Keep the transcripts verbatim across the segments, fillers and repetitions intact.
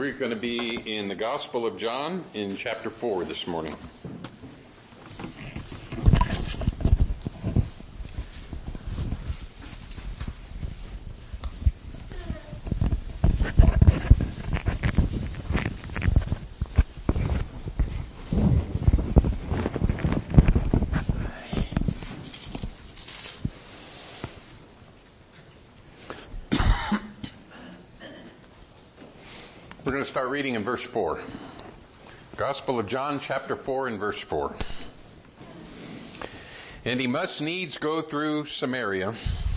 We're going to be in the Gospel of John in chapter four this morning. We're going to start reading in verse four. Gospel of John, chapter four and verse four. And he must needs go through Samaria.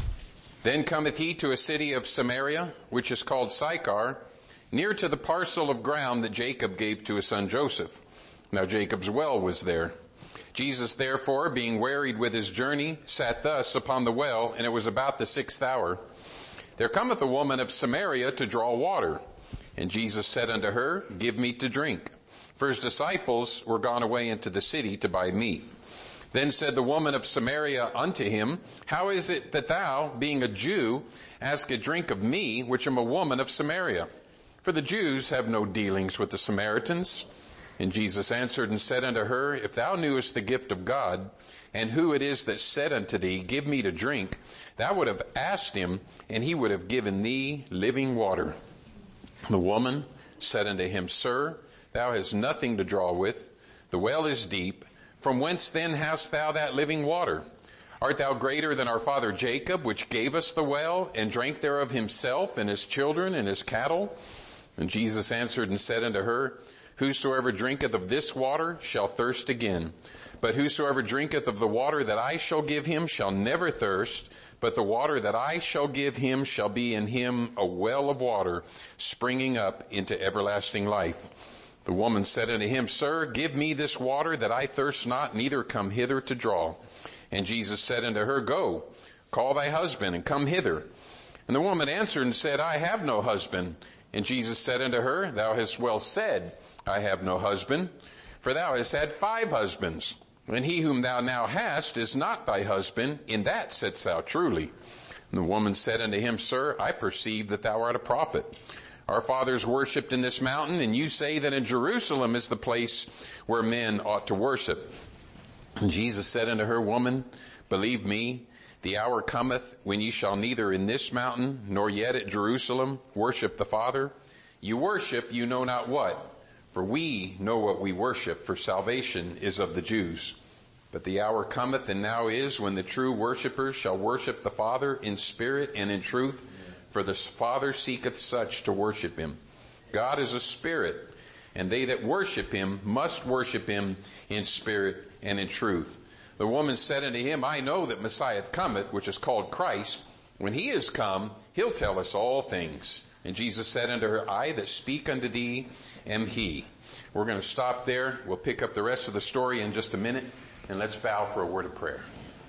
Then cometh he to a city of Samaria, which is called Sychar, near to the parcel of ground that Jacob gave to his son Joseph. Now Jacob's well was there. Jesus therefore, being wearied with his journey, sat thus upon the well, and it was about the sixth hour. There cometh a woman of Samaria to draw water. And Jesus said unto her, Give me to drink. For his disciples were gone away into the city to buy meat. Then said the woman of Samaria unto him, How is it that thou, being a Jew, ask a drink of me, which am a woman of Samaria? For the Jews have no dealings with the Samaritans. And Jesus answered and said unto her, If thou knewest the gift of God, and who it is that said unto thee, Give me to drink, thou would have asked him, and he would have given thee living water. The woman said unto him, Sir, thou hast nothing to draw with. The well is deep. From whence then hast thou that living water? Art thou greater than our father Jacob, which gave us the well, and drank thereof himself, and his children, and his cattle? And Jesus answered and said unto her, Whosoever drinketh of this water shall thirst again. But whosoever drinketh of the water that I shall give him shall never thirst, but the water that I shall give him shall be in him a well of water, springing up into everlasting life. The woman said unto him, Sir, give me this water that I thirst not, neither come hither to draw. And Jesus said unto her, Go, call thy husband, and come hither. And the woman answered and said, I have no husband. And Jesus said unto her, Thou hast well said, I have no husband, for thou hast had five husbands. And he whom thou now hast is not thy husband, in that saidst thou truly. And the woman said unto him, Sir, I perceive that thou art a prophet. Our fathers worshipped in this mountain, and you say that in Jerusalem is the place where men ought to worship. And Jesus said unto her, Woman, believe me, the hour cometh when ye shall neither in this mountain, nor yet at Jerusalem, worship the Father. You worship you know not what. For we know what we worship, for salvation is of the Jews. But the hour cometh, and now is, when the true worshippers shall worship the Father in spirit and in truth, for the Father seeketh such to worship him. God is a spirit, and they that worship him must worship him in spirit and in truth. The woman said unto him, I know that Messiah cometh, which is called Christ. When he is come, he'll tell us all things. And Jesus said unto her, I that speak unto thee am he. We're going to stop there. We'll pick up the rest of the story in just a minute, and let's bow for a word of prayer.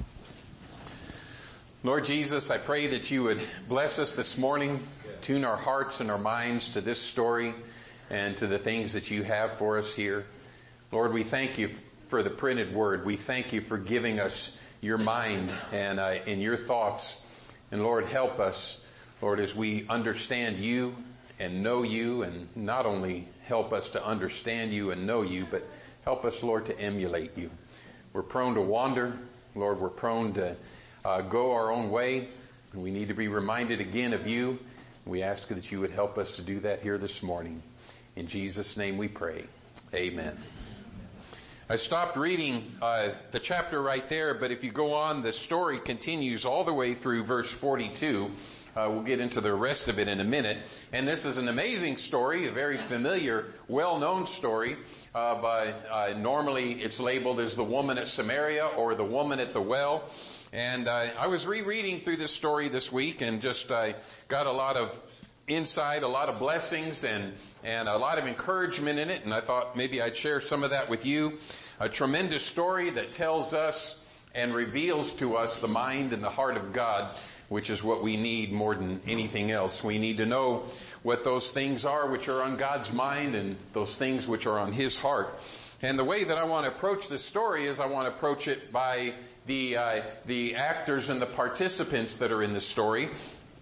Lord Jesus, I pray that you would bless us this morning, tune our hearts and our minds to this story and to the things that you have for us here. Lord, we thank you for the printed word. We thank you for giving us your mind and, uh, and your thoughts. And Lord, help us, Lord, as we understand you and know you, and not only help us to understand you and know you, but help us, Lord, to emulate you. We're prone to wander. Lord, we're prone to uh, go our own way. And we need to be reminded again of you. We ask that you would help us to do that here this morning. In Jesus' name we pray. Amen. I stopped reading uh, the chapter right there, but if you go on, the story continues all the way through verse forty-two. Uh, we'll get into the rest of it in a minute. And this is an amazing story, a very familiar, well-known story. Uh, by, uh, normally it's labeled as the woman at Samaria or the woman at the well. And uh, I was rereading through this story this week and just uh, got a lot of insight, a lot of blessings, and, and a lot of encouragement in it. And I thought maybe I'd share some of that with you. A tremendous story that tells us and reveals to us the mind and the heart of God, which is what we need more than anything else. We need to know what those things are which are on God's mind and those things which are on his heart. And the way that I want to approach this story is I want to approach it by the uh, the actors and the participants that are in the story.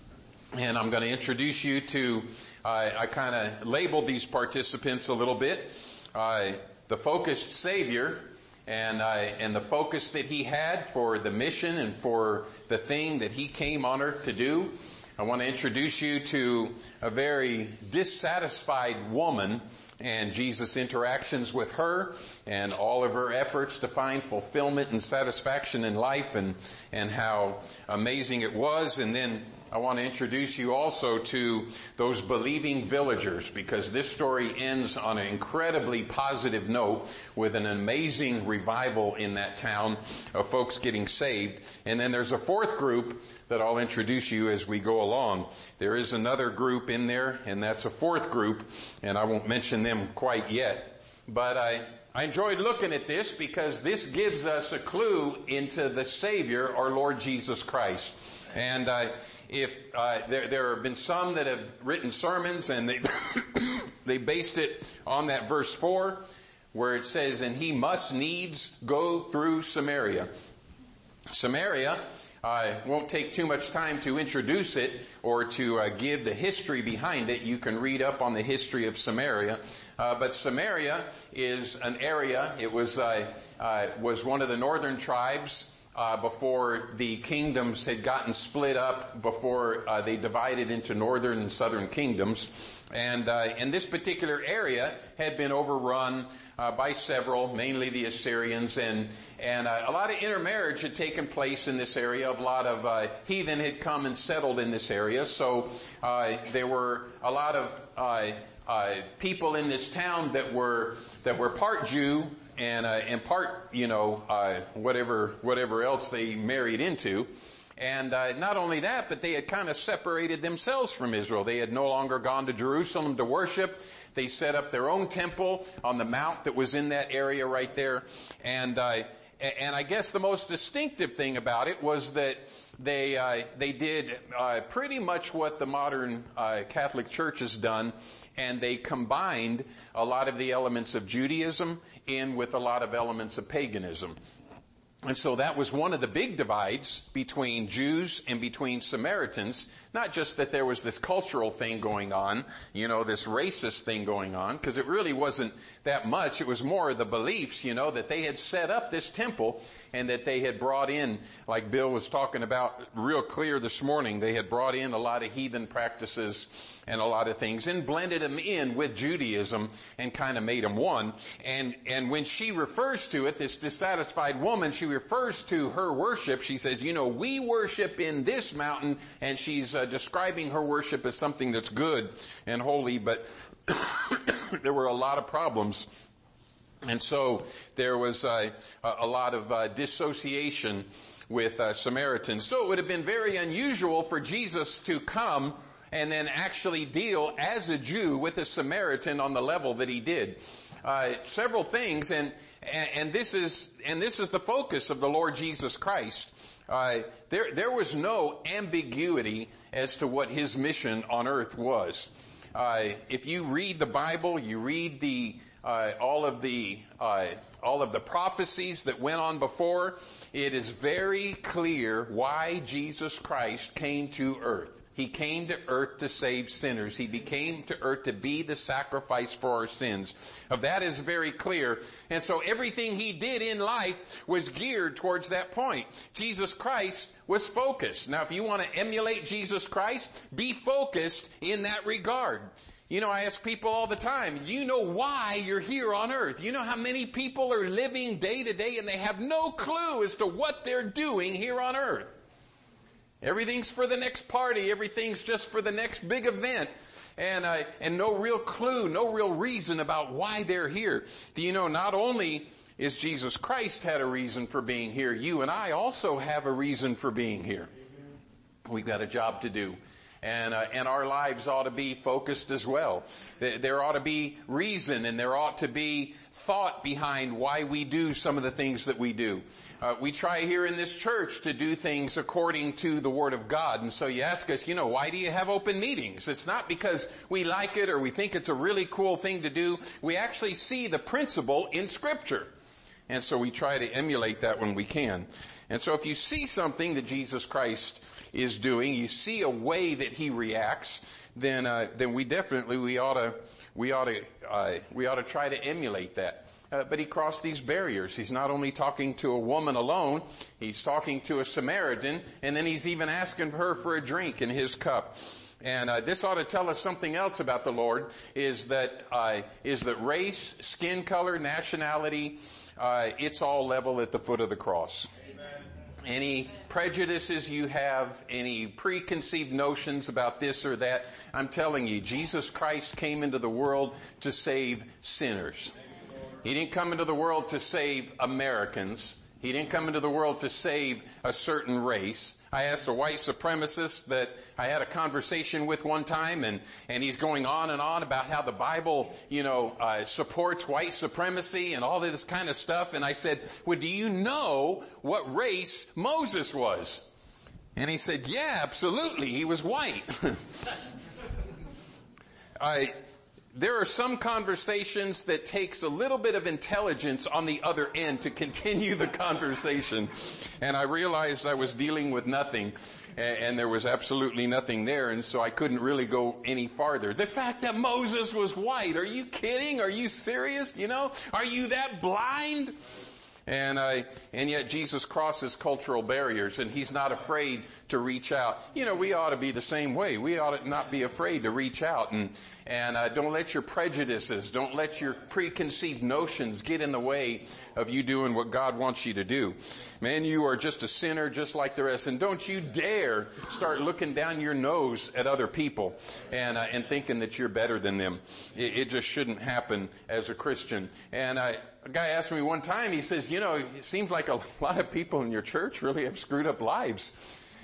And I'm going to introduce you to, uh, I kind of labeled these participants a little bit. Uh, the focused Savior, and, uh, and the focus that he had for the mission and for the thing that he came on earth to do. I want to introduce you to a very dissatisfied woman and Jesus' interactions with her and all of her efforts to find fulfillment and satisfaction in life, and, and how amazing it was. And then I want to introduce you also to those believing villagers, because this story ends on an incredibly positive note with an amazing revival in that town of folks getting saved. And then there's a fourth group that I'll introduce you as we go along. There is another group in there, and that's a fourth group, and I won't mention them quite yet. But I, I enjoyed looking at this because this gives us a clue into the Savior, our Lord Jesus Christ. And uh, if uh, there, there have been some that have written sermons, and they they based it on that verse four, where it says, "And he must needs go through Samaria." Samaria, I won't take too much time to introduce it or to uh, give the history behind it. You can read up on the history of Samaria. Uh, but Samaria is an area. It was uh, uh, was one of the northern tribes uh, before the kingdoms had gotten split up, before uh, they divided into northern and southern kingdoms. And uh, and this particular area had been overrun uh, by several, mainly the Assyrians, and and uh, a lot of intermarriage had taken place in this area. A lot of uh, heathen had come and settled in this area, so uh, there were a lot of uh, uh, people in this town that were that were part Jew and uh, and part, you know, uh, whatever whatever else they married into. And uh, not only that, but they had kind of separated themselves from Israel. They had no longer gone to Jerusalem to worship. They set up their own temple on the mount that was in that area right there. And uh, and I guess the most distinctive thing about it was that they uh, they did uh, pretty much what the modern uh, Catholic Church has done, and they combined a lot of the elements of Judaism in with a lot of elements of paganism. And so that was one of the big divides between Jews and between Samaritans. Not just that there was this cultural thing going on, you know, this racist thing going on, because it really wasn't that much. It was more the beliefs, you know, that they had set up this temple and that they had brought in, like Bill was talking about real clear this morning, they had brought in a lot of heathen practices and a lot of things and blended them in with Judaism and kind of made them one. And, and when she refers to it, this dissatisfied woman, she refers to her worship. She says, you know, we worship in this mountain, and she's uh, describing her worship as something that's good and holy, but there were a lot of problems. And so there was uh, a lot of uh, dissociation with uh, Samaritans. So it would have been very unusual for Jesus to come and then actually deal as a Jew with a Samaritan on the level that he did. Uh, several things, and, and and this is and this is the focus of the Lord Jesus Christ. Uh, there there was no ambiguity as to what his mission on earth was. Uh, if you read the Bible, you read the uh, all of the uh, all of the prophecies that went on before, it is very clear why Jesus Christ came to earth. He came to earth to save sinners. He became to earth to be the sacrifice for our sins. Of that is very clear. And so everything he did in life was geared towards that point. Jesus Christ was focused. Now, if you want to emulate Jesus Christ, be focused in that regard. You know, I ask people all the time, you know why you're here on earth? You know how many people are living day to day and they have no clue as to what they're doing here on earth? Everything's for the next party. Everything's just for the next big event. And, uh, and no real clue, no real reason about why they're here. Do you know, not only is Jesus Christ had a reason for being here, you and I also have a reason for being here. We've got a job to do. And, uh, and our lives ought to be focused as well. There ought to be reason, and there ought to be thought behind why we do some of the things that we do. Uh, we try here in this church to do things according to the Word of God. And so you ask us, you know, why do you have open meetings? It's not because we like it or we think it's a really cool thing to do. We actually see the principle in Scripture. And so we try to emulate that when we can. And so if you see something that Jesus Christ is doing, you see a way that he reacts, then, uh, then we definitely, we ought to, we ought to, uh, we ought to try to emulate that. Uh, but he crossed these barriers. He's not only talking to a woman alone, he's talking to a Samaritan, and then he's even asking her for a drink in his cup. And uh, this ought to tell us something else about the Lord, is that uh, is that race, skin color, nationality, uh, it's all level at the foot of the cross. Any prejudices you have, any preconceived notions about this or that, I'm telling you, Jesus Christ came into the world to save sinners. He didn't come into the world to save Americans. He didn't come into the world to save a certain race. I asked a white supremacist that I had a conversation with one time, and, and he's going on and on about how the Bible, you know, uh, supports white supremacy and all of this kind of stuff. And I said, well, do you know what race Moses was? And he said, yeah, absolutely. He was white. I... There are some conversations that takes a little bit of intelligence on the other end to continue the conversation. And I realized I was dealing with nothing, and there was absolutely nothing there, and so I couldn't really go any farther. The fact that Moses was white, are you kidding? Are you serious? You know, are you that blind? And I, and yet Jesus crosses cultural barriers, and he's not afraid to reach out. You know, we ought to be the same way. We ought to not be afraid to reach out, and and uh, don't let your prejudices, don't let your preconceived notions get in the way of you doing what God wants you to do. Man, you are just a sinner just like the rest, and don't you dare start looking down your nose at other people and uh, and thinking that you're better than them. It, it just shouldn't happen as a Christian. And I. A guy asked me one time, he says, you know, it seems like a lot of people in your church really have screwed up lives.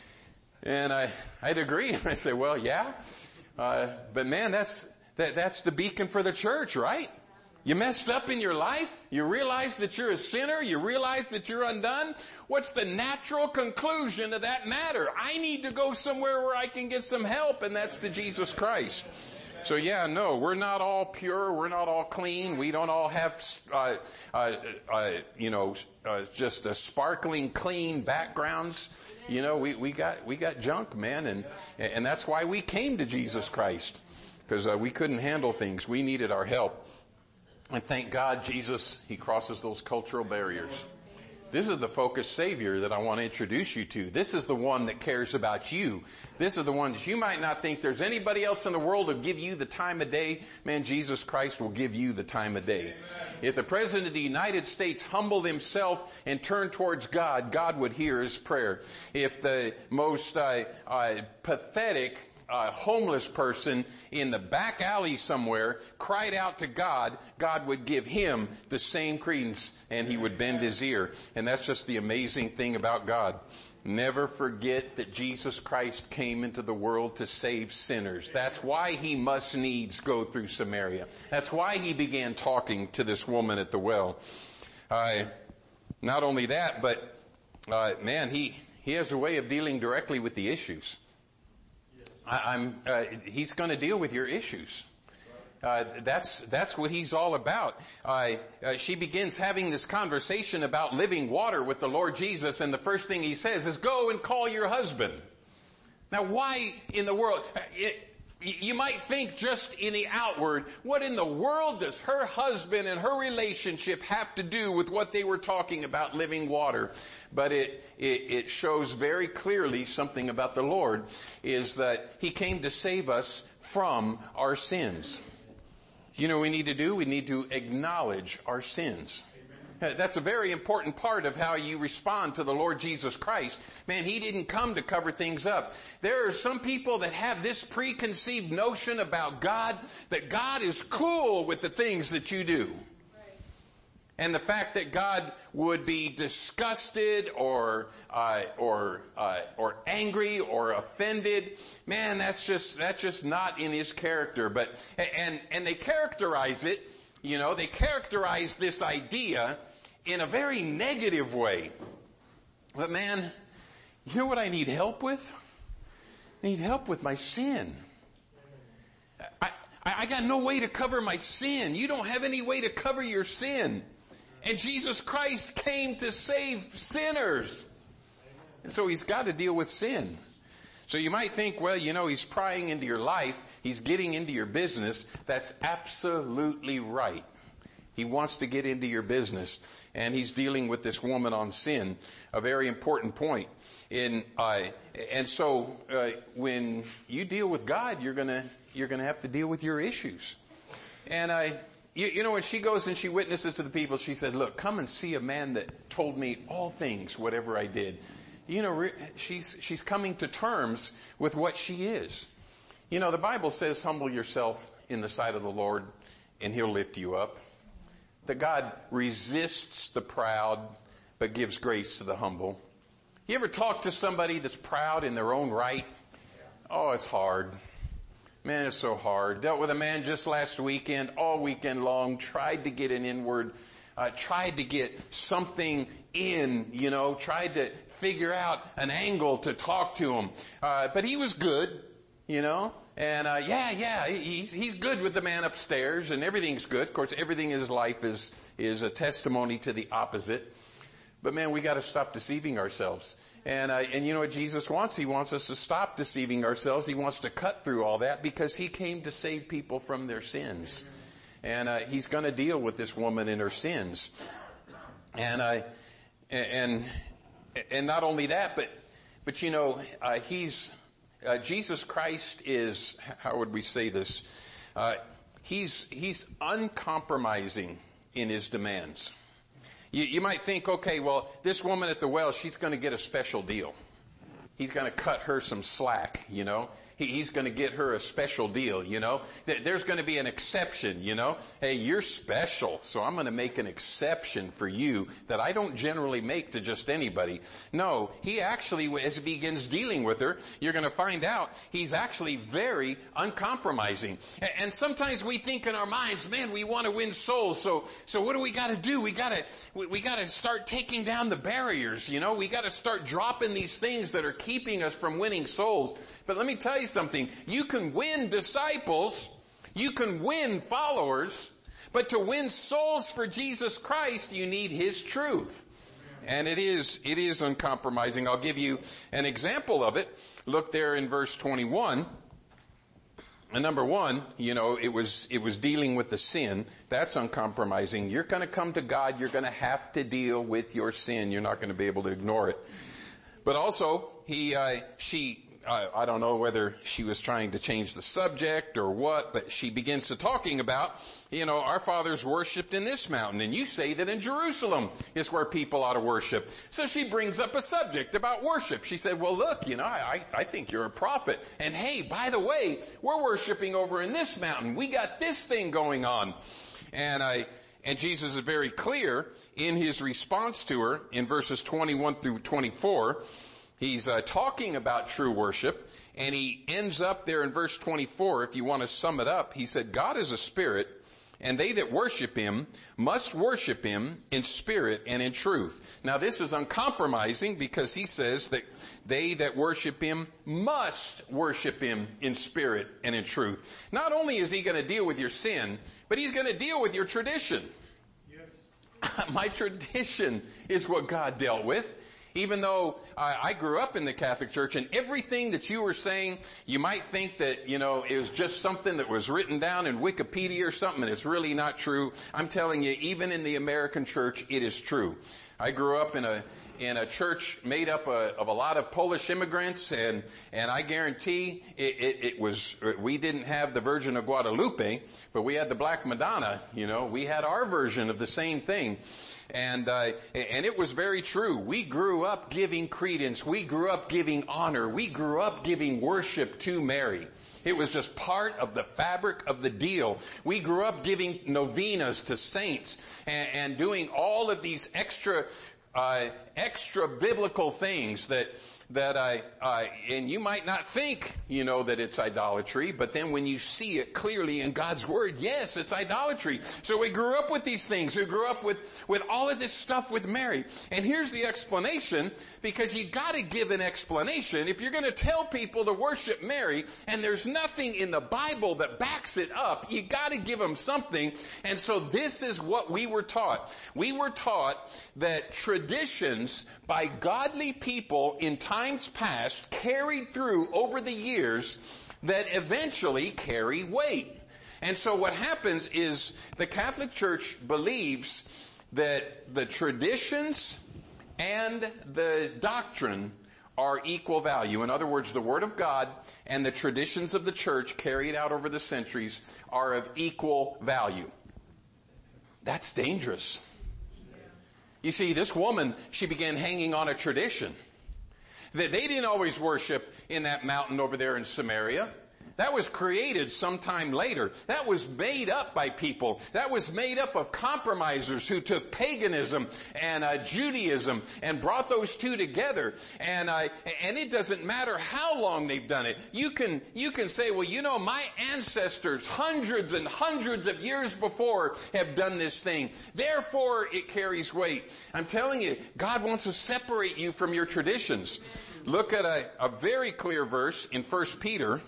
And I, I'd agree. I say, well, yeah. Uh, but man, that's, that, that's the beacon for the church, right? You messed up in your life. You realize that you're a sinner. You realize that you're undone. What's the natural conclusion of that matter? I need to go somewhere where I can get some help, and that's to Jesus Christ. So yeah, no, we're not all pure. We're not all clean. We don't all have, uh, uh, uh, you know, uh, just a sparkling clean backgrounds. You know, we, we got, we got junk, man. And, and that's why we came to Jesus Christ. Because uh, we couldn't handle things. We needed our help. And thank God Jesus, he crosses those cultural barriers. This is the focused Savior that I want to introduce you to. This is the one that cares about you. This is the one that you might not think there's anybody else in the world who'll give you the time of day. Man, Jesus Christ will give you the time of day. If the President of the United States humbled himself and turned towards God, God would hear his prayer. If the most uh, uh, pathetic a homeless person in the back alley somewhere cried out to God, God would give him the same credence, and he would bend his ear. And that's just the amazing thing about God. Never forget that Jesus Christ came into the world to save sinners. That's why he must needs go through Samaria. That's why he began talking to this woman at the well. Uh, not only that, but uh, man, he, he has a way of dealing directly with the issues. I, I'm, uh, he's going to deal with your issues. Uh, that's, that's what he's all about. Uh, uh, she begins having this conversation about living water with the Lord Jesus, and the first thing he says is, go and call your husband. Now why in the world, it, you might think just in the outward, what in the world does her husband and her relationship have to do with what they were talking about, living water? But it, it, it shows very clearly something about the Lord, is that he came to save us from our sins. You know what we need to do? We need to acknowledge our sins. That's a very important part of how you respond to the Lord Jesus Christ. Man, he didn't come to cover things up. There are some people that have this preconceived notion about God, that God is cool with the things that you do. And the fact that God would be disgusted or uh, or uh, or angry or offended, man, that's just that's just not in his character. But and and they characterize it, you know, they characterize this idea in a very negative way. But man, you know what I need help with? I need help with my sin. I I got no way to cover my sin. You don't have any way to cover your sin. And Jesus Christ came to save sinners. And so he's got to deal with sin. So you might think, well, you know, he's prying into your life. He's getting into your business. That's absolutely right. He wants to get into your business. And he's dealing with this woman on sin, a very important point. In, uh, and so, uh, when you deal with God, you're gonna, you're gonna have to deal with your issues. And I, you, you know, when she goes and she witnesses to the people, she said, look, come and see a man that told me all things, whatever I did. You know, she's, she's coming to terms with what she is. You know, the Bible says, humble yourself in the sight of the Lord and he'll lift you up. That God resists the proud, but gives grace to the humble. You ever talk to somebody that's proud in their own right? Oh, it's hard. Man, it's so hard. Dealt with a man just last weekend, all weekend long, tried to get an inward, uh, tried to get something in, you know, tried to figure out an angle to talk to him. Uh, but he was good, you know, and, uh, yeah, yeah, he, he's good with the man upstairs and everything's good. Of course, everything in his life is, is a testimony to the opposite. But man, we gotta stop deceiving ourselves. And, uh, and you know what Jesus wants? He wants us to stop deceiving ourselves. He wants to cut through all that because he came to save people from their sins. And, uh, he's gonna deal with this woman and her sins. And, uh, and, and not only that, but, but you know, uh, he's, uh, Jesus Christ is, how would we say this? Uh, he's, he's uncompromising in his demands. You, you might think, okay, well, this woman at the well, she's going to get a special deal. He's going to cut her some slack, you know. He, he's going to get her a special deal, you know. There's going to be an exception, you know. Hey, you're special, so I'm going to make an exception for you that I don't generally make to just anybody. No, he actually, as he begins dealing with her, you're going to find out he's actually very uncompromising. And sometimes we think in our minds, man, we want to win souls, so so what do we got to do? We got to we, we got to start taking down the barriers, you know. We got to start dropping these things that are keeping us from winning souls. But let me tell you something. You can win disciples. You can win followers. But to win souls for Jesus Christ, you need his truth. And it is, it is uncompromising. I'll give you an example of it. Look there in verse twenty-one. And number one, you know, it was, it was dealing with the sin. That's uncompromising. You're going to come to God. You're going to have to deal with your sin. You're not going to be able to ignore it. But also, he, uh, she, uh, I don't know whether she was trying to change the subject or what, but she begins to talking about, you know, our fathers worshipped in this mountain, and you say that in Jerusalem is where people ought to worship. So she brings up a subject about worship. She said, well, look, you know, I, I think you're a prophet. And hey, by the way, we're worshiping over in this mountain. We got this thing going on. And I, And Jesus is very clear in his response to her in verses twenty-one through twenty-four. He's uh, talking about true worship, and he ends up there in verse twenty-four. If you want to sum it up, he said, God is a spirit, and they that worship him must worship him in spirit and in truth. Now this is uncompromising because he says that they that worship him must worship him in spirit and in truth. Not only is he going to deal with your sin, but he's going to deal with your tradition. Yes. My tradition is what God dealt with. Even though I, I grew up in the Catholic Church, and everything that you were saying, you might think that, you know, it was just something that was written down in Wikipedia or something, and it's really not true. I'm telling you, even in the American church, it is true. I grew up in a in a church made up a, of a lot of Polish immigrants, and and I guarantee it, it, it was, we didn't have the Virgin of Guadalupe, but we had the Black Madonna. You know, we had our version of the same thing. And, uh, and it was very true. We grew up giving credence. We grew up giving honor. We grew up giving worship to Mary. It was just part of the fabric of the deal. We grew up giving novenas to saints and, and doing all of these extra, uh, extra biblical things that, that I, uh, and you might not think, you know, that it's idolatry, but then when you see it clearly in God's Word, yes, it's idolatry. So we grew up with these things. We grew up with, with all of this stuff with Mary. And here's the explanation, because you gotta give an explanation. If you're gonna tell people to worship Mary, and there's nothing in the Bible that backs it up, you gotta give them something. And so this is what we were taught. We were taught that tradition traditions by godly people in times past carried through over the years that eventually carry weight. And so what happens is the Catholic Church believes that the traditions and the doctrine are equal value. In other words, the Word of God and the traditions of the church carried out over the centuries are of equal value. That's dangerous. You see, this woman, she began hanging on a tradition. They didn't always worship in that mountain over there in Samaria. That was created sometime later. That was made up by people. That was made up of compromisers who took paganism and uh, Judaism and brought those two together. And uh, and it doesn't matter how long they've done it. You can you can say, well, you know, my ancestors, hundreds and hundreds of years before, have done this thing. Therefore, it carries weight. I'm telling you, God wants to separate you from your traditions. Look at a, a very clear verse in First Peter.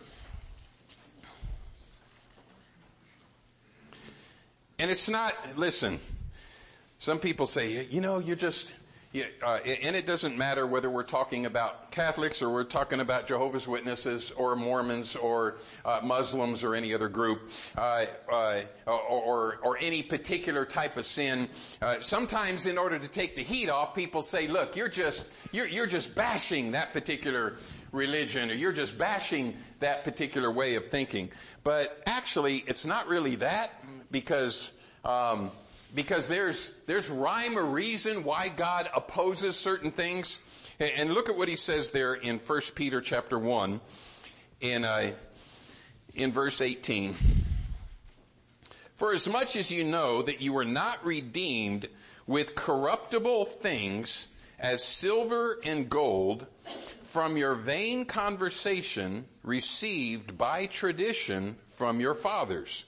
And it's not, listen, some people say, you know, you're just, you, uh, and it doesn't matter whether we're talking about Catholics or we're talking about Jehovah's Witnesses or Mormons or uh, Muslims or any other group, uh, uh, or, or, or any particular type of sin. Uh, sometimes in order to take the heat off, people say, look, you're just, you're, you're just bashing that particular religion, or you're just bashing that particular way of thinking. But actually, it's not really that, because um, because there's there's rhyme or reason why God opposes certain things. And look at what he says there in First Peter chapter one, in uh, in verse eighteen. For as much as you know that you were not redeemed with corruptible things as silver and gold from your vain conversation received by tradition from your fathers.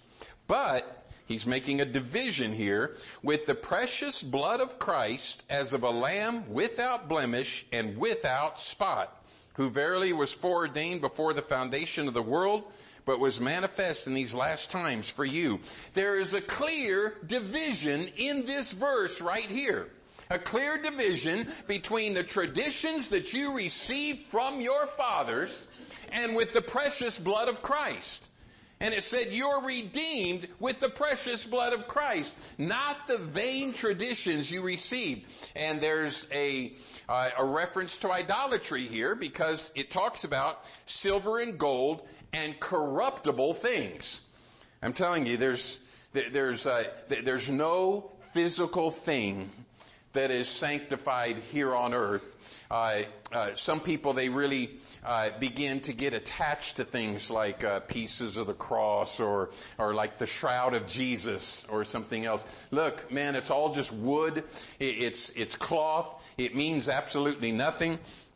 But he's making a division here, with the precious blood of Christ as of a lamb without blemish and without spot, who verily was foreordained before the foundation of the world, but was manifest in these last times for you. There is a clear division in this verse right here. A clear division between the traditions that you received from your fathers and with the precious blood of Christ. And it said you're redeemed with the precious blood of Christ, not the vain traditions you received. And there's a, uh, a reference to idolatry here, because it talks about silver and gold and corruptible things. I'm telling you, there's, there's, uh, there's no physical thing that is sanctified here on earth. Uh, uh, some people, they really uh, begin to get attached to things like uh, pieces of the cross, or or like the shroud of Jesus or something else. Look, man, it's all just wood. It, it's it's cloth. It means absolutely nothing.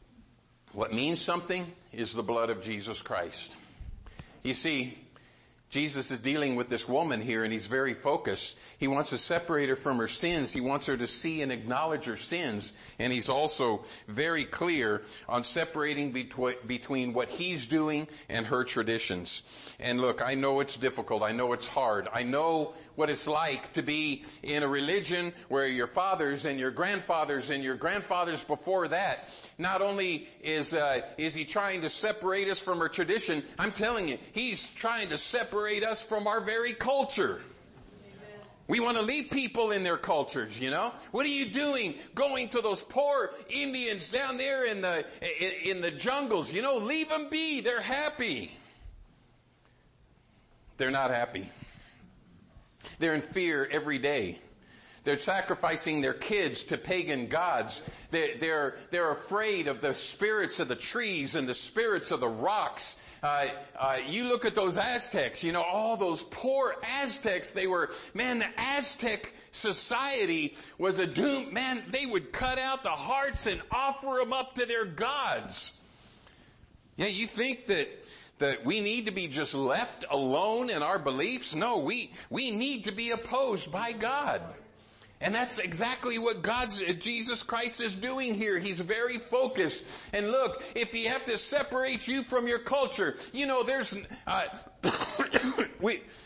What means something is the blood of Jesus Christ. You see, Jesus is dealing with this woman here, and he's very focused. He wants to separate her from her sins. He wants her to see and acknowledge her sins. And he's also very clear on separating between, between what he's doing and her traditions. And look, I know it's difficult. I know it's hard. I know what it's like to be in a religion where your fathers and your grandfathers and your grandfathers before that, not only is uh, is he trying to separate us from our tradition, I'm telling you, he's trying to separate us from our very culture. Amen. We want to leave people in their cultures, you know. What are you doing going to those poor Indians down there in the in, in the jungles? You know, leave them be. They're happy. They're not happy. They're in fear every day. They're sacrificing their kids to pagan gods. They're, they're, they're afraid of the spirits of the trees and the spirits of the rocks. Uh, uh, you look at those Aztecs, you know, all those poor Aztecs, they were, man, the Aztec society was a doom. Man, they would cut out the hearts and offer them up to their gods. Yeah, you think that that we need to be just left alone in our beliefs? No, we, we need to be opposed by God. And that's exactly what God's, Jesus Christ is doing here. He's very focused. And look, if he have to separate you from your culture, you know, there's, uh, we,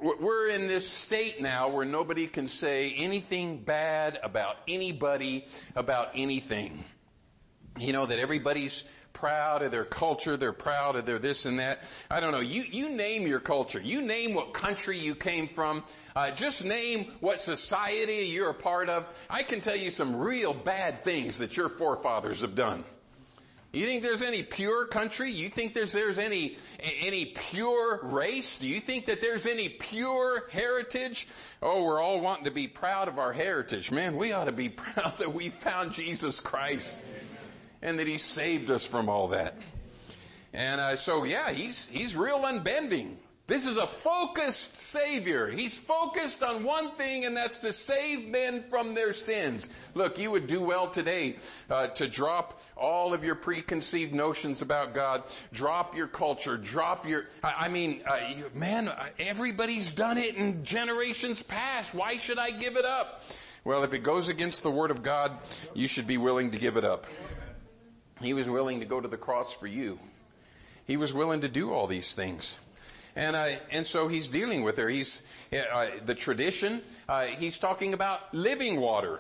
we're in this state now where nobody can say anything bad about anybody, about anything. You know, that everybody's proud of their culture, they're proud of their this and that. I don't know, you, you name your culture. You name what country you came from. Uh, just name what society you're a part of. I can tell you some real bad things that your forefathers have done. You think there's any pure country? You think there's, there's any, any pure race? Do you think that there's any pure heritage? Oh, we're all wanting to be proud of our heritage. Man, we ought to be proud that we found Jesus Christ and that He saved us from all that. And uh, so, yeah, He's, He's real unbending. This is a focused Savior. He's focused on one thing, and that's to save men from their sins. Look, you would do well today uh, to drop all of your preconceived notions about God. Drop your culture. Drop your... I, I mean, uh, you, man, everybody's done it in generations past. Why should I give it up? Well, if it goes against the Word of God, you should be willing to give it up. He was willing to go to the cross for you. He was willing to do all these things. And, uh, and so he's dealing with her. He's, uh, the tradition, uh, he's talking about living water.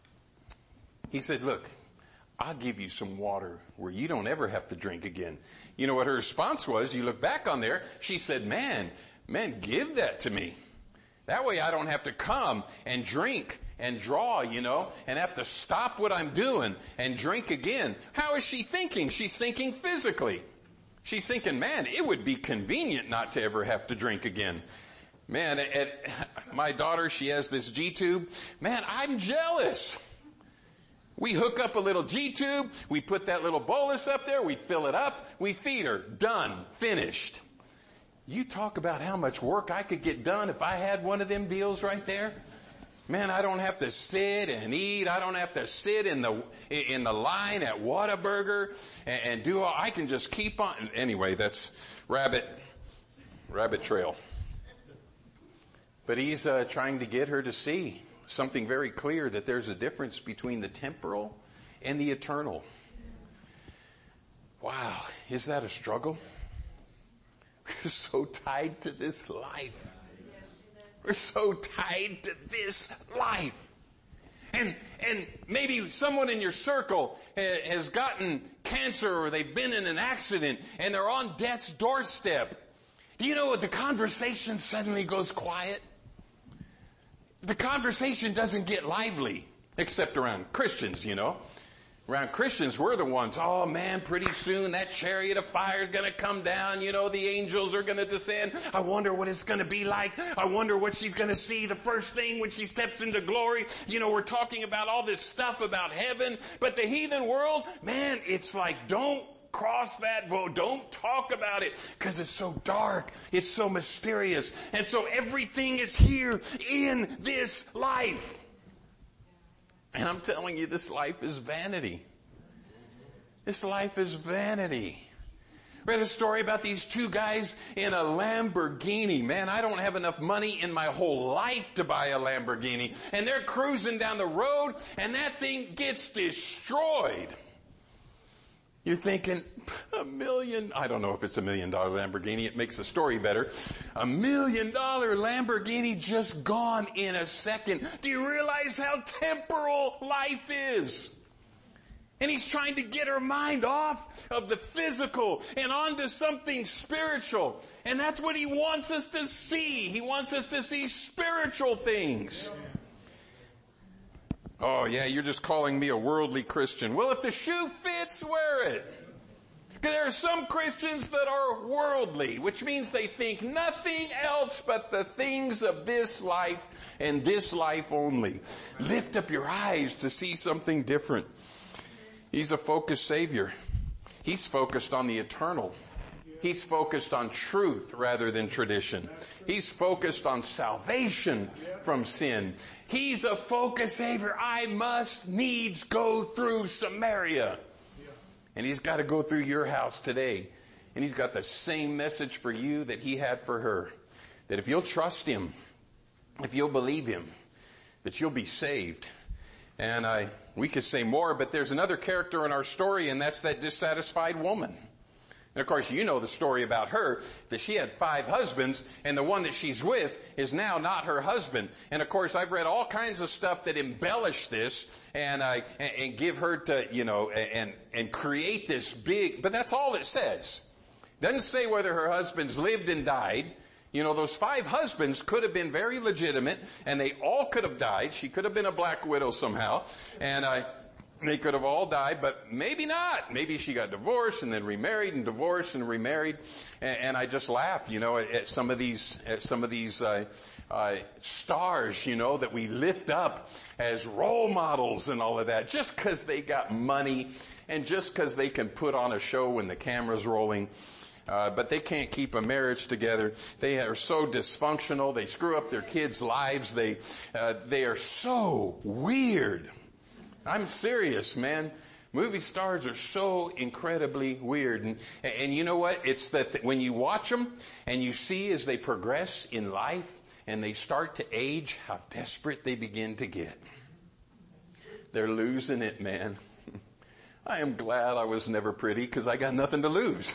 He said, look, I'll give you some water where you don't ever have to drink again. You know what her response was? You look back on there, she said, man, man, give that to me. That way I don't have to come and drink and draw, you know, and have to stop what I'm doing and drink again. How is she thinking? She's thinking physically. She's thinking, man, it would be convenient not to ever have to drink again. Man, at, at my daughter, she has this G-tube. Man, I'm jealous. We hook up a little G-tube. We put that little bolus up there. We fill it up. We feed her. Done. Finished. You talk about how much work I could get done if I had one of them deals right there. Man, I don't have to sit and eat. I don't have to sit in the in the line at Whataburger and, and do all. I can just keep on. Anyway, that's rabbit rabbit trail. But he's uh, trying to get her to see something very clear, that there's a difference between the temporal and the eternal. Wow, is that a struggle? We're so tied to this life. We're so tied to this life. And, and maybe someone in your circle ha- has gotten cancer, or they've been in an accident and they're on death's doorstep. Do you know what? The conversation suddenly goes quiet. The conversation doesn't get lively, except around Christians, you know. Around Christians, we're the ones, oh man, pretty soon that chariot of fire is going to come down. You know, the angels are going to descend. I wonder what it's going to be like. I wonder what she's going to see the first thing when she steps into glory. You know, we're talking about all this stuff about heaven. But the heathen world, man, it's like, don't cross that road. Don't talk about it, because it's so dark. It's so mysterious. And so everything is here in this life. And I'm telling you, this life is vanity. This life is vanity. Read a story about these two guys in a Lamborghini. Man, I don't have enough money in my whole life to buy a Lamborghini. And they're cruising down the road, and that thing gets destroyed. You're thinking, a million, I don't know if it's a million dollar Lamborghini, it makes the story better. A million dollar Lamborghini just gone in a second. Do you realize how temporal life is? And he's trying to get her mind off of the physical and onto something spiritual. And that's what he wants us to see. He wants us to see spiritual things. Oh, yeah, you're just calling me a worldly Christian. Well, if the shoe fits, wear it. There are some Christians that are worldly, which means they think nothing else but the things of this life and this life only. Lift up your eyes to see something different. He's a focused Savior. He's focused on the eternal. He's focused on truth rather than tradition. He's focused on salvation from sin. He's a focused Savior. I must needs go through Samaria. And He's got to go through your house today. And He's got the same message for you that He had for her. That if you'll trust Him, if you'll believe Him, that you'll be saved. And I, we could say more, but there's another character in our story, and that's that dissatisfied woman. And of course, you know the story about her, that she had five husbands, and the one that she's with is now not her husband. And of course, I've read all kinds of stuff that embellish this, and I, and, and give her to, you know, and, and create this big, but that's all it says. Doesn't say whether her husbands lived and died. You know, those five husbands could have been very legitimate, and they all could have died. She could have been a black widow somehow, and I, they could have all died, but maybe not. Maybe she got divorced and then remarried and divorced and remarried. And, and I just laugh, you know, at, at some of these, at some of these, uh, uh, stars, you know, that we lift up as role models and all of that, just because they got money and just because they can put on a show when the camera's rolling. Uh, but they can't keep a marriage together. They are so dysfunctional. They screw up their kids' lives. They, uh, they are so weird. I'm serious, man. Movie stars are so incredibly weird. And, and you know what? It's that when you watch them and you see as they progress in life and they start to age, how desperate they begin to get. They're losing it, man. I am glad I was never pretty because I got nothing to lose.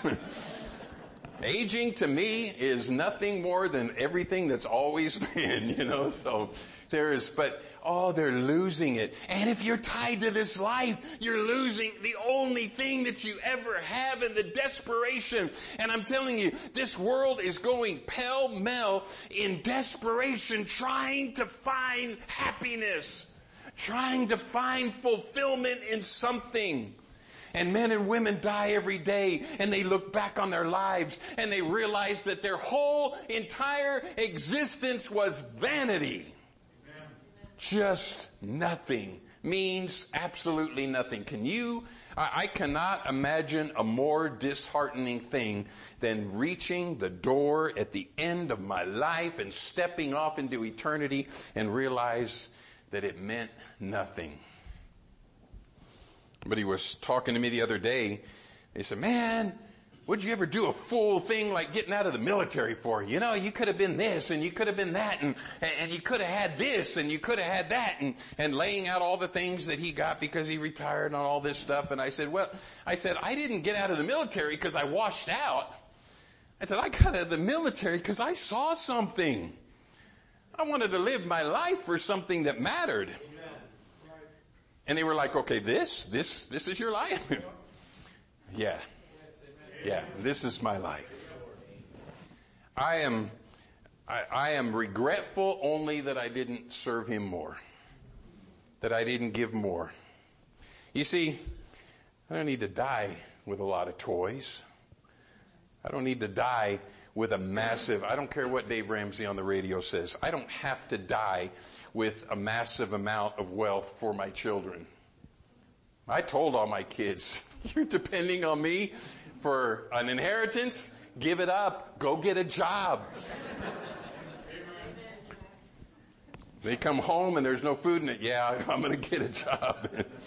Aging to me is nothing more than everything that's always been, you know, so there is, but, oh, they're losing it. And if you're tied to this life, you're losing the only thing that you ever have in the desperation. And I'm telling you, this world is going pell-mell in desperation, trying to find happiness, trying to find fulfillment in something. And men and women die every day, and they look back on their lives and they realize that their whole entire existence was vanity. Amen. Just nothing. Means absolutely nothing. Can you, I, I cannot imagine a more disheartening thing than reaching the door at the end of my life and stepping off into eternity and realize that it meant nothing. Somebody was talking to me the other day. They said, man, would you ever do a fool thing like getting out of the military for? You know, you could have been this and you could have been that and, and you could have had this and you could have had that and, and laying out all the things that he got because he retired and all this stuff. And I said, well, I said, I didn't get out of the military because I washed out. I said, I got out of the military because I saw something. I wanted to live my life for something that mattered. And they were like, okay, this, this, this is your life? Yeah. Yeah, this is my life. I am, I, I am regretful only that I didn't serve him more. That I didn't give more. You see, I don't need to die with a lot of toys. I don't need to die with a massive, I don't care what Dave Ramsey on the radio says. I don't have to die with a massive amount of wealth for my children. I told all my kids, you're depending on me for an inheritance? Give it up. Go get a job. They come home and there's no food in it. Yeah, I'm going to get a job.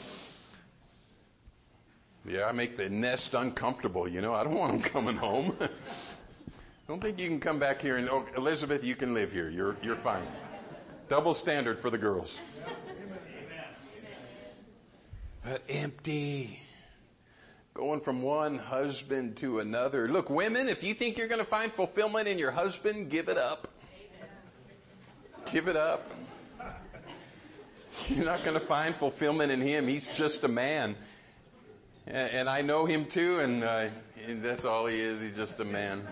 Yeah, I make the nest uncomfortable. You know, I don't want them coming home. I don't think you can come back here and, oh, Elizabeth, you can live here. You're, you're fine. Double standard for the girls. But empty. Going from one husband to another. Look, women, if you think you're going to find fulfillment in your husband, give it up. Give it up. You're not going to find fulfillment in him. He's just a man. And, and I know him too, and, uh, and that's all he is. He's just a man.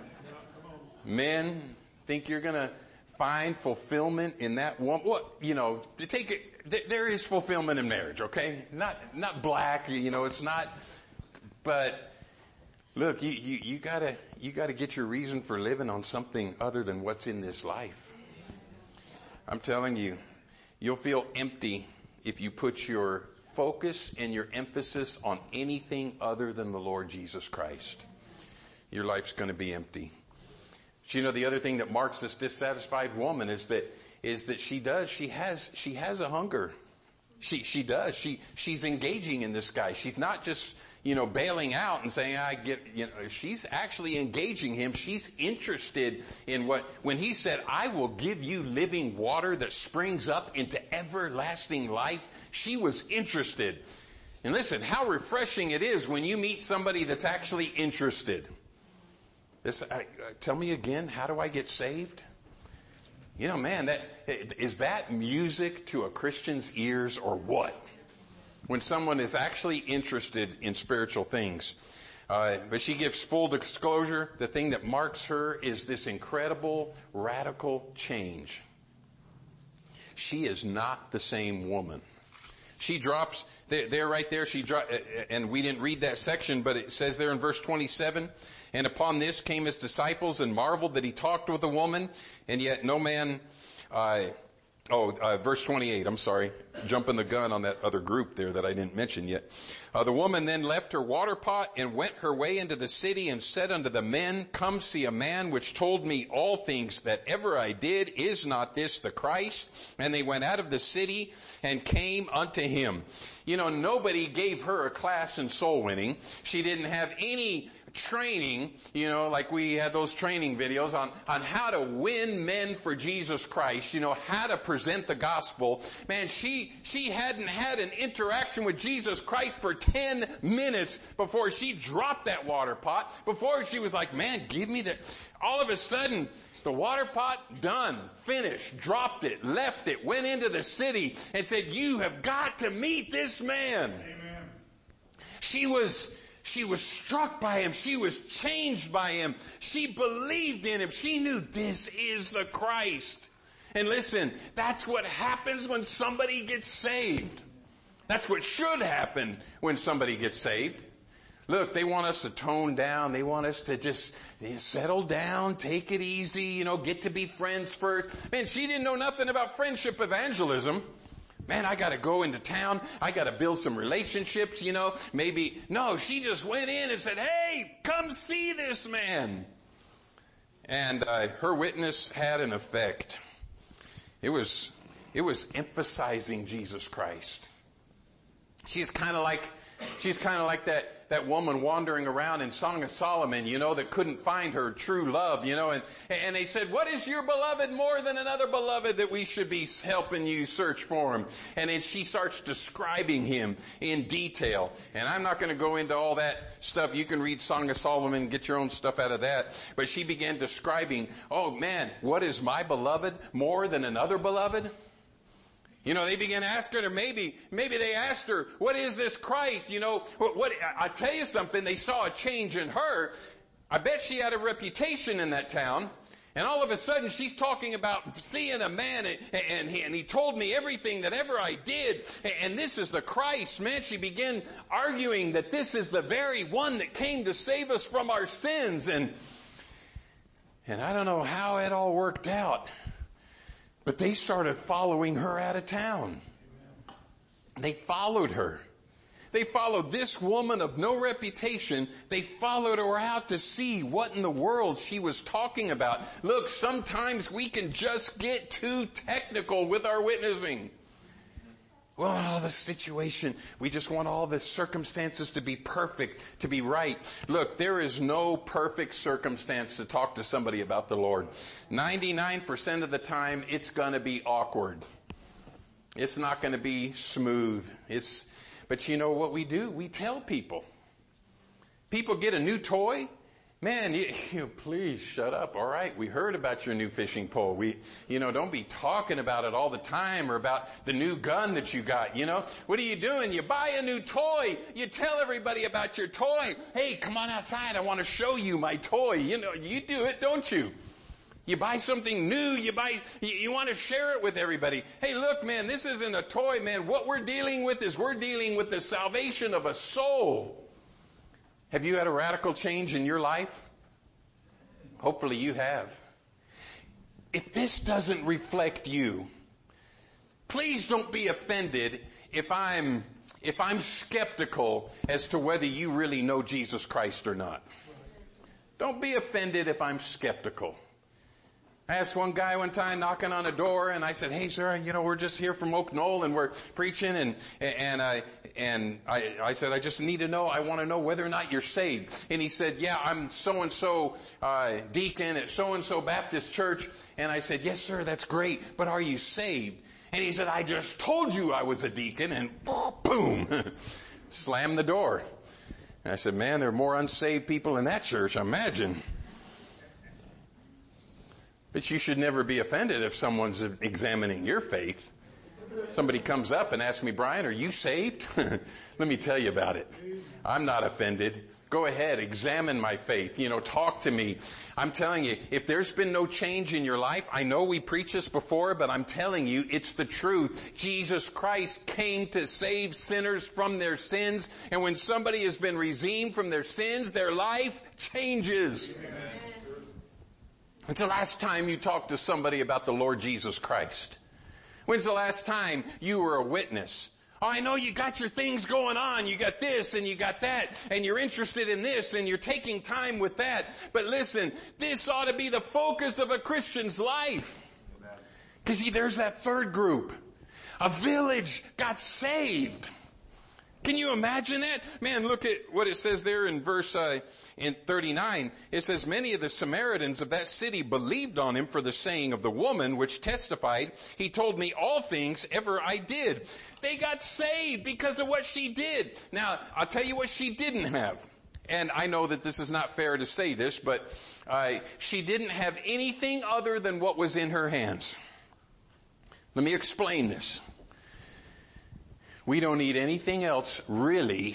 Men think you're going to find fulfillment in that woman. What, you know, to take it, th- there is fulfillment in marriage, okay? Not, not black, you know, it's not, but look, you, you, you gotta, you gotta get your reason for living on something other than what's in this life. I'm telling you, you'll feel empty if you put your focus and your emphasis on anything other than the Lord Jesus Christ. Your life's going to be empty. But you know, the other thing that marks this dissatisfied woman is that is that she does she has she has a hunger. She she does she she's engaging in this guy. She's not just, you know, bailing out and saying, I get, you know, she's actually engaging him. She's interested in what, when he said, I will give you living water that springs up into everlasting life, she was interested. And listen, how refreshing it is when you meet somebody that's actually interested. This, uh, tell me again, how do I get saved? You know, man, that, is that music to a Christian's ears or what? When someone is actually interested in spiritual things. Uh, but she gives full disclosure. The thing that marks her is this incredible, radical change. She is not the same woman. She drops, there, there right there, she dro- and we didn't read that section, but it says there in verse twenty-seven, and upon this came his disciples and marveled that he talked with a woman, and yet no man, uh, oh, uh, verse twenty-eight, I'm sorry, jumping the gun on that other group there that I didn't mention yet. Uh, the woman then left her water pot and went her way into the city and said unto the men, come see a man which told me all things that ever I did. Is not this the Christ? And they went out of the city and came unto him. You know, nobody gave her a class in soul winning. She didn't have any training, you know, like we had those training videos on, on how to win men for Jesus Christ, you know, how to present the gospel. Man, she, she hadn't had an interaction with Jesus Christ for ten minutes before she dropped that water pot, before she was like, man, give me the, all of a sudden, the water pot, done, finished, dropped it, left it, went into the city and said, you have got to meet this man. Amen. She was, She was struck by him. She was changed by him. She believed in him. She knew this is the Christ. And listen, that's what happens when somebody gets saved. That's what should happen when somebody gets saved. Look, they want us to tone down. They want us to just settle down, take it easy, you know, get to be friends first. Man, she didn't know nothing about friendship evangelism. Man, I gotta go into town. I gotta build some relationships, you know, maybe. No, she just went in and said, hey, come see this man. And uh, her witness had an effect. It was, it was emphasizing Jesus Christ. She's kind of like, she's kind of like that, that woman wandering around in Song of Solomon, you know, that couldn't find her true love, you know, and, and they said, what is your beloved more than another beloved that we should be helping you search for him? And then she starts describing him in detail. And I'm not going to go into all that stuff. You can read Song of Solomon and get your own stuff out of that. But she began describing, oh man, what is my beloved more than another beloved? You know, they began asking her, maybe, maybe they asked her, what is this Christ? You know, what, what, I tell you something, they saw a change in her. I bet she had a reputation in that town. And all of a sudden she's talking about seeing a man and, and, he, and he told me everything that ever I did. And this is the Christ. Man, she began arguing that this is the very one that came to save us from our sins. And, and I don't know how it all worked out. But they started following her out of town. They followed her. They followed this woman of no reputation. They followed her out to see what in the world she was talking about. Look, sometimes we can just get too technical with our witnessing. Well, all the situation, we just want all the circumstances to be perfect, to be right. Look, there is no perfect circumstance to talk to somebody about the Lord. ninety-nine percent of the time, it's going to be awkward. It's not going to be smooth. It's, but you know what we do? We tell people. People get a new toy. Man, you, you, please shut up. All right. We heard about your new fishing pole. We, you know, don't be talking about it all the time or about the new gun that you got. You know, what are you doing? You buy a new toy. You tell everybody about your toy. Hey, come on outside. I want to show you my toy. You know, you do it, don't you? You buy something new. You buy, you, you want to share it with everybody. Hey, look, man, this isn't a toy, man. What we're dealing with is we're dealing with the salvation of a soul. Have you had a radical change in your life? Hopefully you have. If this doesn't reflect you, please don't be offended if I'm, if I'm skeptical as to whether you really know Jesus Christ or not. Don't be offended if I'm skeptical. I asked one guy one time knocking on a door, and I said, "Hey, sir, you know, we're just here from Oak Knoll, and we're preaching, and and I and I, I said, I just need to know. I want to know whether or not you're saved." And he said, "Yeah, I'm so and so deacon at so and so Baptist church." And I said, "Yes, sir, that's great, but are you saved?" And he said, "I just told you I was a deacon," and boom. Slammed the door. And I said, man, there are more unsaved people in that church, imagine. But you should never be offended if someone's examining your faith. Somebody comes up and asks me, Brian, are you saved? Let me tell you about it. I'm not offended. Go ahead, examine my faith. You know, talk to me. I'm telling you, if there's been no change in your life, I know we preached this before, but I'm telling you, it's the truth. Jesus Christ came to save sinners from their sins, and when somebody has been redeemed from their sins, their life changes. Amen. When's the last time you talked to somebody about the Lord Jesus Christ? When's the last time you were a witness? Oh, I know you got your things going on. You got this and you got that and you're interested in this and you're taking time with that. But listen, this ought to be the focus of a Christian's life. Because see, there's that third group. A village got saved. Can you imagine that? Man, look at what it says there in verse uh, in thirty-nine. It says, many of the Samaritans of that city believed on him for the saying of the woman, which testified, he told me all things ever I did. They got saved because of what she did. Now, I'll tell you what she didn't have. And I know that this is not fair to say this, but uh, she didn't have anything other than what was in her hands. Let me explain this. We don't need anything else, really,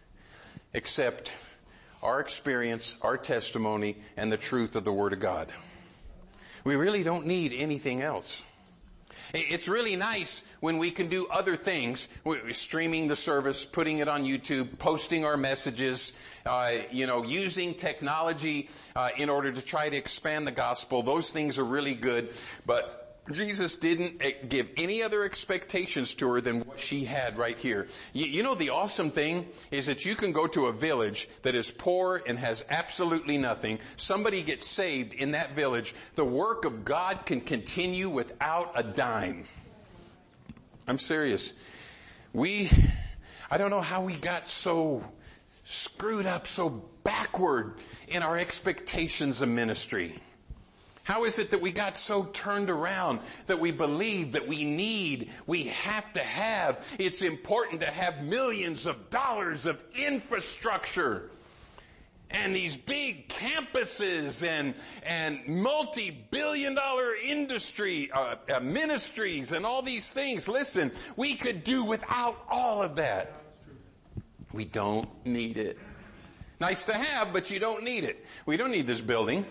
except our experience, our testimony, and the truth of the Word of God. We really don't need anything else. It's really nice when we can do other things, streaming the service, putting it on YouTube, posting our messages, uh, you know, using technology uh, in order to try to expand the gospel. Those things are really good, but Jesus didn't give any other expectations to her than what she had right here. You, you know, the awesome thing is that you can go to a village that is poor and has absolutely nothing. Somebody gets saved in that village. The work of God can continue without a dime. I'm serious. We, I don't know how we got so screwed up, so backward in our expectations of ministry. How is it that we got so turned around that we believe that we need, we have to have, it's important to have millions of dollars of infrastructure and these big campuses and, and multi-billion dollar industry, uh, uh, ministries and all these things? Listen, we could do without all of that. We don't need it. Nice to have, but you don't need it. We don't need this building.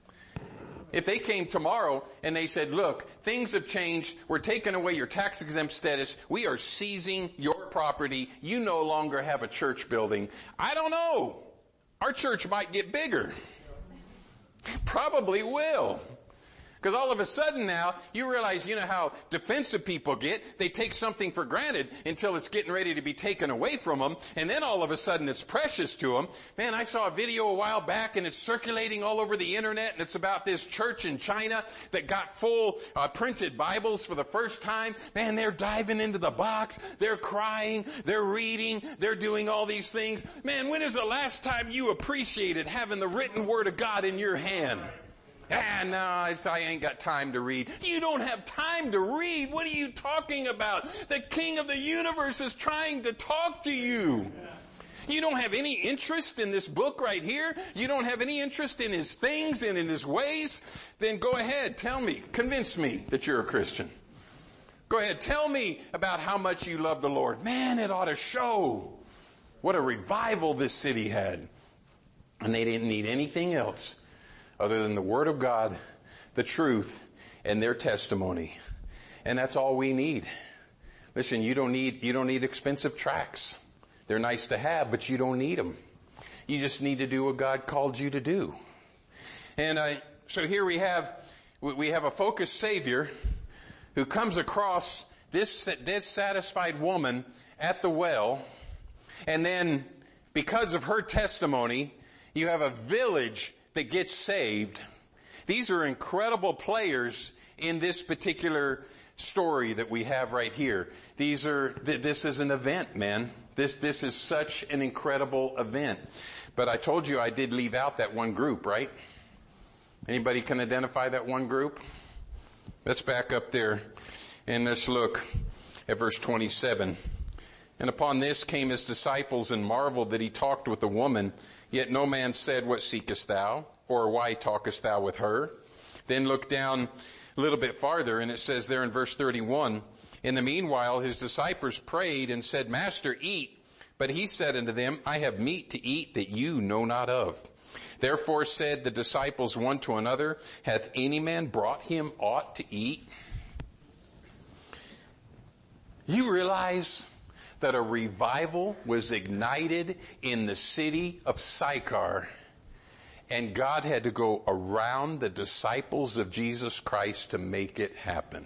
If they came tomorrow and they said, look, things have changed. We're taking away your tax exempt status. We are seizing your property. You no longer have a church building. I don't know. Our church might get bigger. Probably will. Because all of a sudden now, you realize, you know how defensive people get. They take something for granted until it's getting ready to be taken away from them. And then all of a sudden it's precious to them. Man, I saw a video a while back and it's circulating all over the internet. And it's about this church in China that got full uh, printed Bibles for the first time. Man, they're diving into the box. They're crying. They're reading. They're doing all these things. Man, when is the last time you appreciated having the written Word of God in your hand? Ah, no, I ain't got time to read. You don't have time to read? What are you talking about? The King of the universe is trying to talk to you. You don't have any interest in this book right here? You don't have any interest in His things and in His ways? Then go ahead, tell me, convince me that you're a Christian. Go ahead, tell me about how much you love the Lord. Man, it ought to show. What a revival this city had. And they didn't need anything else other than the Word of God, the truth, and their testimony. And that's all we need. Listen, you don't need, you don't need expensive tracts. They're nice to have, but you don't need them. You just need to do what God called you to do. And uh, so here we have, we have a focused Savior who comes across this dissatisfied woman at the well. And then because of her testimony, you have a village that gets saved. These are incredible players in this particular story that we have right here. These are, this is an event, man. This, this is such an incredible event. But I told you I did leave out that one group, right? Anybody can identify that one group? Let's back up there and let's look at verse twenty-seven. And upon this came his disciples and marveled that he talked with the woman. Yet no man said, what seekest thou? Or why talkest thou with her? Then look down a little bit farther, and it says there in verse thirty-one, in the meanwhile his disciples prayed and said, Master, eat. But he said unto them, I have meat to eat that you know not of. Therefore said the disciples one to another, hath any man brought him aught to eat? You realize that a revival was ignited in the city of Sychar, and God had to go around the disciples of Jesus Christ to make it happen.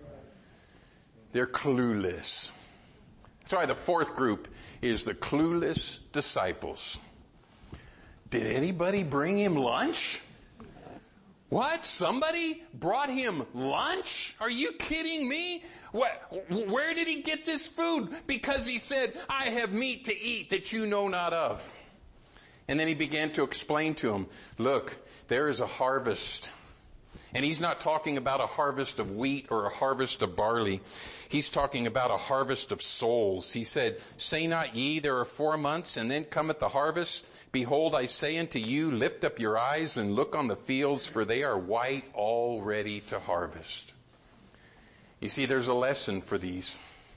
They're clueless. That's why the fourth group is the clueless disciples. Did anybody bring him lunch? What? Somebody brought him lunch? Are you kidding me? What? Where did he get this food? Because he said, I have meat to eat that you know not of. And then he began to explain to him, look, there is a harvest. And he's not talking about a harvest of wheat or a harvest of barley. He's talking about a harvest of souls. He said, say not ye, there are four months, and then cometh the harvest. Behold, I say unto you, lift up your eyes and look on the fields, for they are white, all ready to harvest. You see, there's a lesson for these.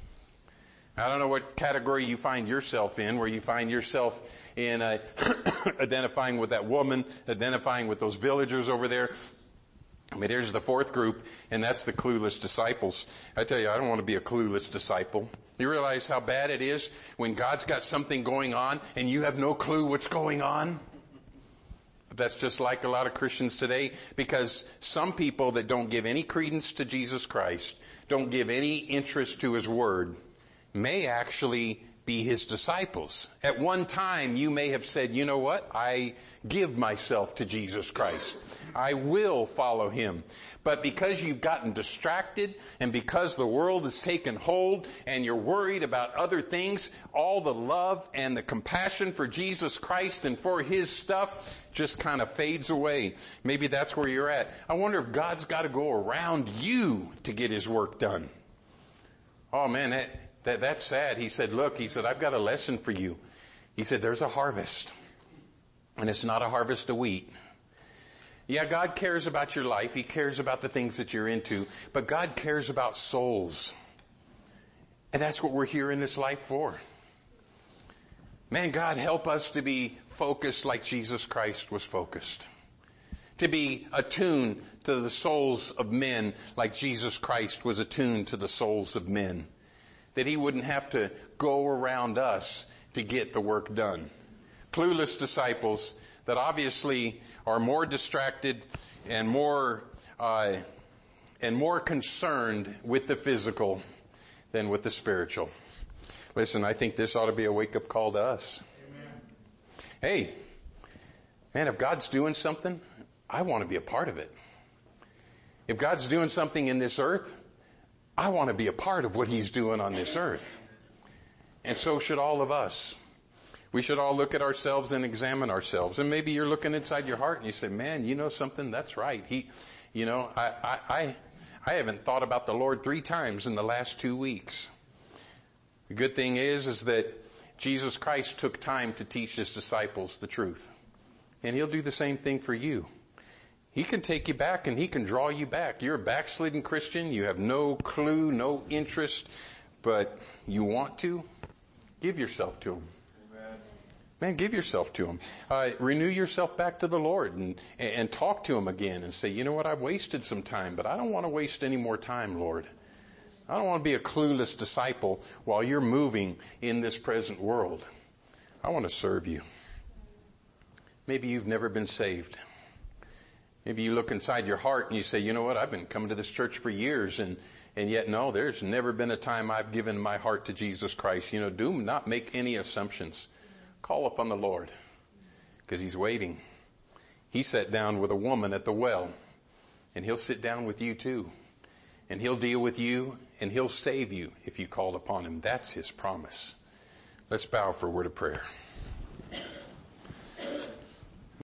I don't know what category you find yourself in, where you find yourself in uh, identifying with that woman, identifying with those villagers over there. I mean, here's the fourth group, and that's the clueless disciples. I tell you, I don't want to be a clueless disciple. You realize how bad it is when God's got something going on and you have no clue what's going on? But that's just like a lot of Christians today, because some people that don't give any credence to Jesus Christ, don't give any interest to His Word, may actually be His disciples. At one time, you may have said, you know what? I give myself to Jesus Christ. I will follow Him. But because you've gotten distracted and because the world has taken hold and you're worried about other things, all the love and the compassion for Jesus Christ and for His stuff just kind of fades away. Maybe that's where you're at. I wonder if God's got to go around you to get His work done. Oh man, that, that that's sad. He said, look, he said, I've got a lesson for you. He said, there's a harvest. And it's not a harvest of wheat. Yeah, God cares about your life. He cares about the things that you're into. But God cares about souls. And that's what we're here in this life for. Man, God, help us to be focused like Jesus Christ was focused. To be attuned to the souls of men like Jesus Christ was attuned to the souls of men. That He wouldn't have to go around us to get the work done. Clueless disciples that obviously are more distracted and more uh, and more concerned with the physical than with the spiritual. Listen, I think this ought to be a wake-up call to us. Amen. Hey, man, if God's doing something, I want to be a part of it. If God's doing something in this earth, I want to be a part of what He's doing on this earth. And so should all of us. We should all look at ourselves and examine ourselves. And maybe you're looking inside your heart and you say, man, you know something? That's right. He, you know, I, I, I, I haven't thought about the Lord three times in the last two weeks. The good thing is, is that Jesus Christ took time to teach His disciples the truth. And He'll do the same thing for you. He can take you back and He can draw you back. You're a backslidden Christian. You have no clue, no interest, but you want to. Give yourself to Him. Man, give yourself to Him. Uh, renew yourself back to the Lord and, and talk to Him again and say, you know what, I've wasted some time, but I don't want to waste any more time, Lord. I don't want to be a clueless disciple while you're moving in this present world. I want to serve you. Maybe you've never been saved. Maybe you look inside your heart and you say, you know what, I've been coming to this church for years and And yet, no, there's never been a time I've given my heart to Jesus Christ. You know, do not make any assumptions. Call upon the Lord, because He's waiting. He sat down with a woman at the well, and He'll sit down with you too. And He'll deal with you, and He'll save you if you call upon Him. That's His promise. Let's bow for a word of prayer.